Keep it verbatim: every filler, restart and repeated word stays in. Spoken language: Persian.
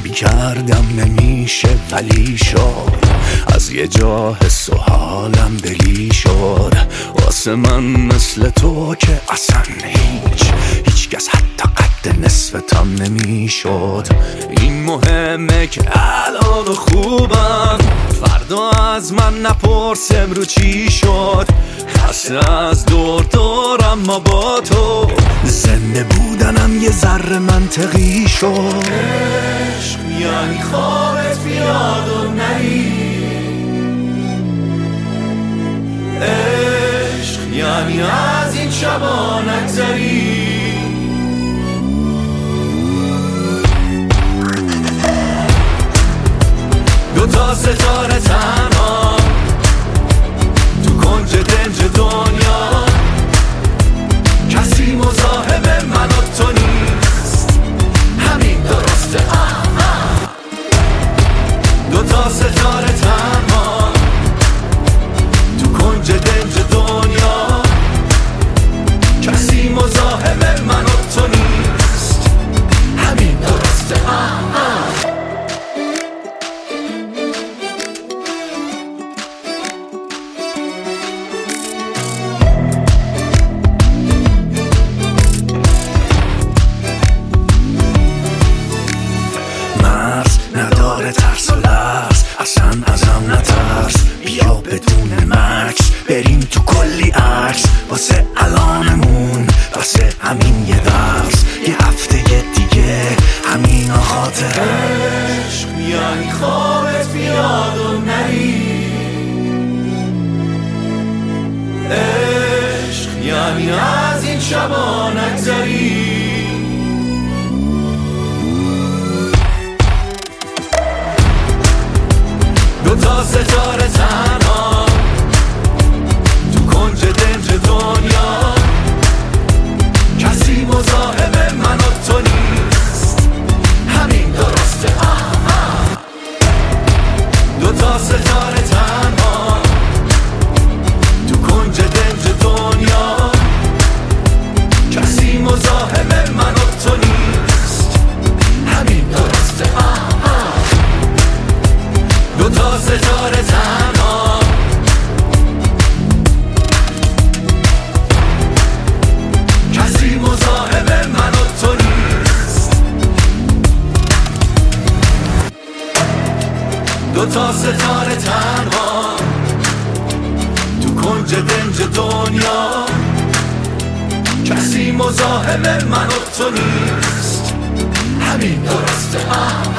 کردم نمیشه ولی شد، از یه جا حس و حالم دلی شد. واسه من مثل تو که اصلا هیچ هیچ کس حتی قد نصفتم نمیشد. این مهمه که الان خوبم، فردا از من نپرس امرو چی شد. خسته از دور دورم ما با تو، زنده بودنم یه ذره منطقی شد. عشق یعنی خوابت بیاد و نری، عشق یعنی از این شبا نگذری. دو تا ستاره تنها تو کنج دنج دنیا، کسی مزاحم من و تو نیست، همین درسته. آه آه. دو تا ستاره تنها تو کنج دنج دنیا، کسی مزاحم من و تو نیست، همین درسته. آه آه. نداره ترس و لرز، اصلا ازم نترس. بیا بدون مکس بریم تو کلی عکس، واسه الانمون واسه همین یه درس. یه هفته دیگه همین خاطره. عشق یعنی خوابت بیاد و نری، عشق یعنی از این شبا نگذری. دو تا ستاره تنها تو کنج دنج دنیا، کسی مزاحم من و تو نیست، همین درسته. آه آه. دو تا ستاره تنها تو کنج دنج دنیا، کسی مزاحم من و تو نیست، همین درسته. آه آه. دو تا ستاره تنها کسی مزاحم من و تو نیست، دو تا ستاره تنها تو کنج دنج دنیا، کسی مزاحم من و تو نیست، همین درسته. آه